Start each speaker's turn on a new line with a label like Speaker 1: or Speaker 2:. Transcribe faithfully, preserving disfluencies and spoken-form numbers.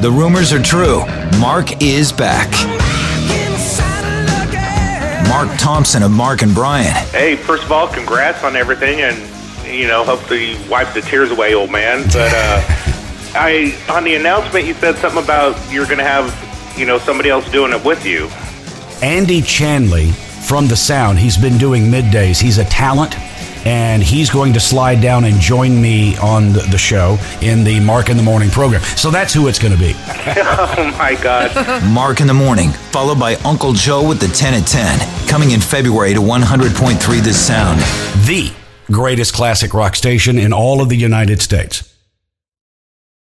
Speaker 1: The rumors are true. Mark is back. Mark Thompson of Mark and Brian.
Speaker 2: Hey, first of all, congrats on everything, and, you know, hopefully you wipe the tears away, old man. But uh, I, on the announcement, you said something about you're going to have, you know, somebody else doing it with you.
Speaker 3: Andy Chanley from The Sound. He's been doing middays. He's a talent, and he's going to slide down and join me on the show in the Mark in the Morning program. So that's who it's going to be.
Speaker 2: Oh, my God.
Speaker 1: Mark in the Morning, followed by Uncle Joe with the ten at ten, coming in February to one hundred point three The Sound.
Speaker 3: The greatest classic rock station in all of the United States.